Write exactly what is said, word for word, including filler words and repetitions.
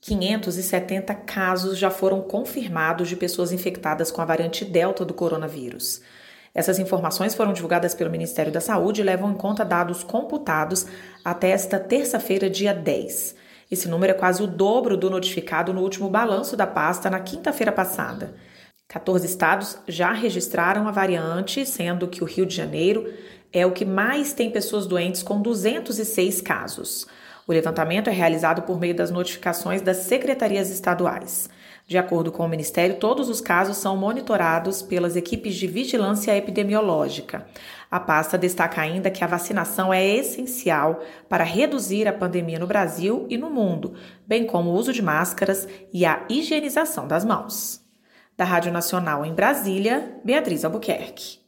quinhentos e setenta casos já foram confirmados de pessoas infectadas com a variante Delta do coronavírus. Essas informações foram divulgadas pelo Ministério da Saúde e levam em conta dados computados até esta terça-feira, dia dez. Esse número é quase o dobro do notificado no último balanço da pasta na quinta-feira passada. quatorze estados já registraram a variante, sendo que o Rio de Janeiro é o que mais tem pessoas doentes, com duzentos e seis casos. O levantamento é realizado por meio das notificações das secretarias estaduais. De acordo com o Ministério, todos os casos são monitorados pelas equipes de vigilância epidemiológica. A pasta destaca ainda que a vacinação é essencial para reduzir a pandemia no Brasil e no mundo, bem como o uso de máscaras e a higienização das mãos. Da Rádio Nacional em Brasília, Beatriz Albuquerque.